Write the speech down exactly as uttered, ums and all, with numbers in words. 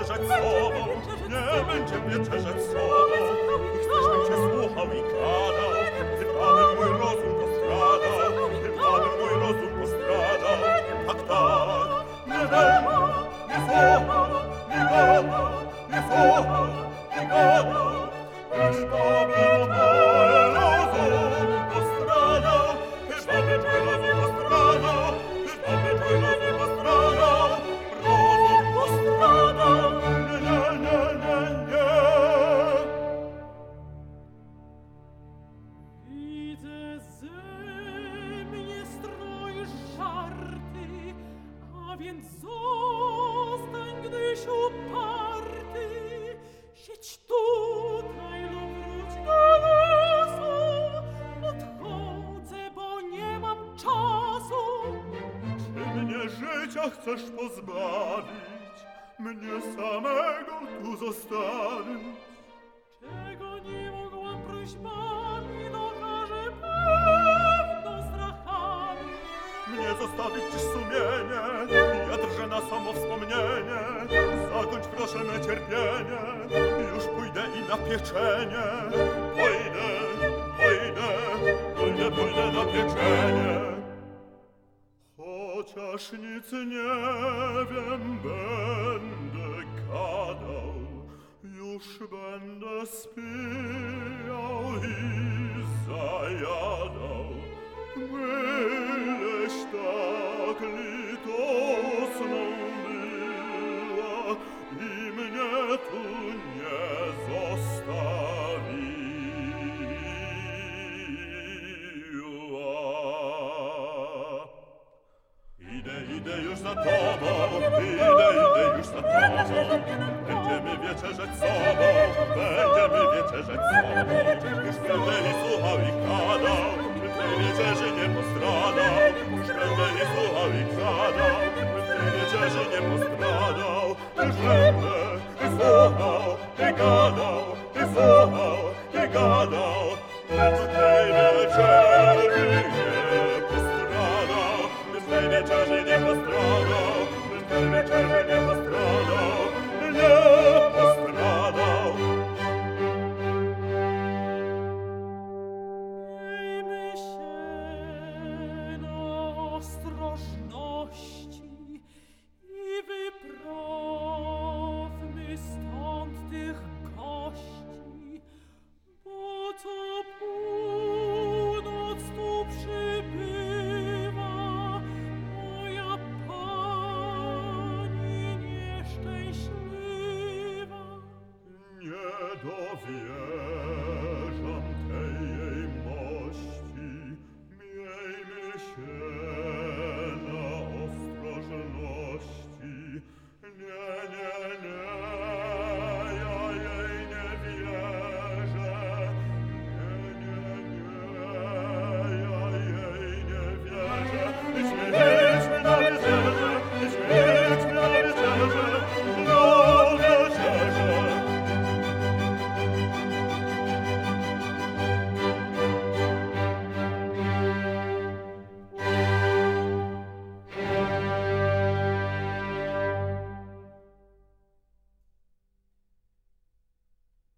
wieczerzać z sobą, nie będziem wieczerzać z sobą. Chcesz, bym cię słuchał i gadał, chyba bym mój rozum postradał, chyba bym mój rozum postradał. Tak, tak, nie będę, nie słuchał, nie gadał, nie słuchał, nie gadał. Chyba bym mój rozum postradał, chyba bym mój rozum postradał, chyba bym mój rozum postradał. Rozum postradał, nie, nie, nie, nie, nie. Widzę ze mnie stroisz żarty, a więc zostań, gdyś uparty. Siedź tutaj lub wróć do lasu, odchodzę, bo nie mam czasu. Czy mnie życia chcesz pozbawić, mnie samego tu zostawić? Czego nie mogłam prośbami, dokażę pewno strachami. Mnie zostawić dziś sumienie, ja drżę na samo wspomnienie. Zakończ proszę me cierpienie, już pójdę i na pieczenie. Pójdę, pójdę, pójdę, pójdę na pieczenie. Chociaż nic nie wiem, będę gadał, już będę spijał i zajadał. Byleś tak litosną była i mnie tu nie zostawiła. Idę, idę już za tobą, idę, idę już za tobą. Będziemy wieczerzać z sobą, będziemy wieczerzać z sobą. Już będę i słuchał i gadał, by tej wieczerzy nie postradał. Już będę i słuchał i gadał, by tej wieczerzy nie postradał. Już będę i słuchał i gadał, i słuchał i gadał, by tej wieczerzy nie postradał. By tej wieczerzy nie postradał, by tej wieczerzy nie postradał.